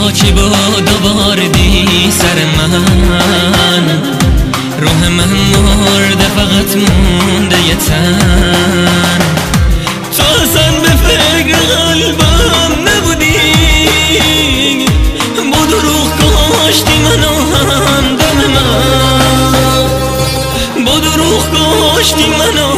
چی بود آوردی سر من، روح من مرده فقط مونده یه تن. تو اصلا به فکر قلبم نبودی، با دروغ کاشتی منو همدم من، با دروغ کاشتی منو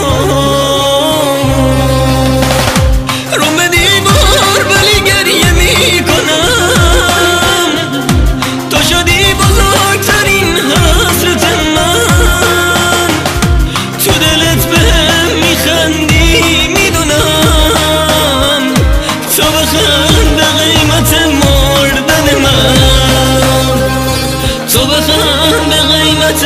رو به دیوار ولی گریه میکنم. تو شدی بزرگترین حسرت من، تو دلت بهم میخندی میدونم، تو بخند به قیمت مردن من، تو بخند به قیمت.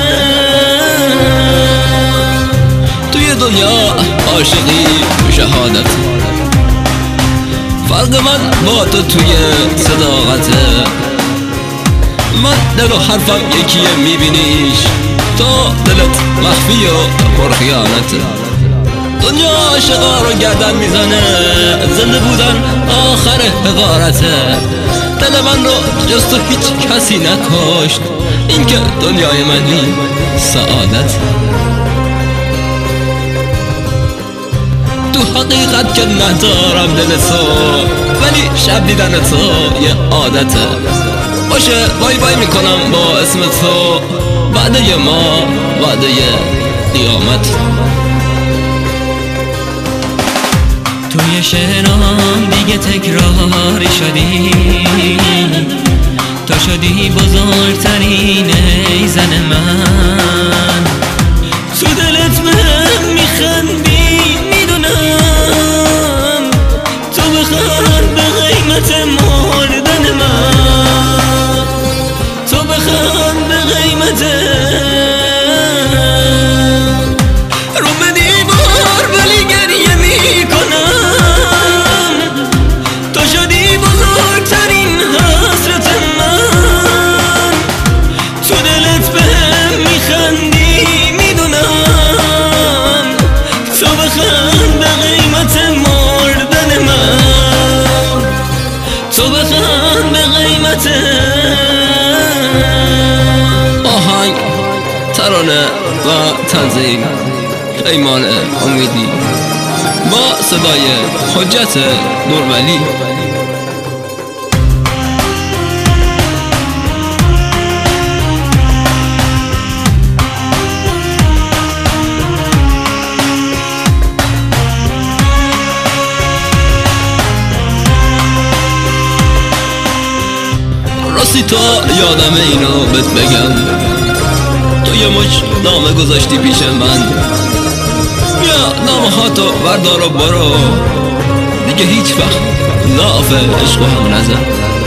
توی دنیا عاشقی شهادت، فرق من با تو توی صداقته. من دل و حرفم یکیه میبینیش، تو دلت مخفی و پرخیانته. دنیا عاشقا رو گردن میزنه، زنده بودن آخر حقارته. دل من رو جز تو هیچ کسی نکشت، این که دنیای منی سعادت. تو حقیقت که ندارم دل تو، ولی شب دیدن تو یه عادته. باشه بای بای میکنم با اسم تو، وعده ما وعده قیامت. توی شعرام دیگه تکراری شدی، تو شدی بزرگترین ای زن من. تو دلت بهم میخندی میدونم، تو بخند به قیمت مردن من، تو بخند به قیمت. رو به دیوار ولی گریه میکنم، تو شدی بزرگترین حسرت من. تو دلت بهم میخندی میدونم، تو بخند به قیمت مردن من، تو بخند به قیمت. آهنگ، ترانه و تنظیم پیمان امیدی با صدای حجت نورولی. راستی تو یادم اینو بهت بگم، تو یه مش نامه گذاشتی پیش من، بیا نامه ها تو بردار و برو، دیگه هیچ وقت لاف عشق هم نزن.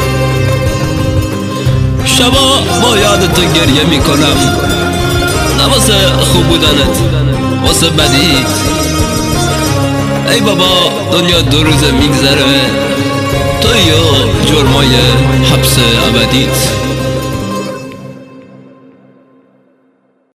شبا با یاد تو گریه میکنم، نه واسه خوب بودنت، واسه بدیت. ای بابا دنیا 2 روزه میگذره، توی جرمای حبس ابدیت.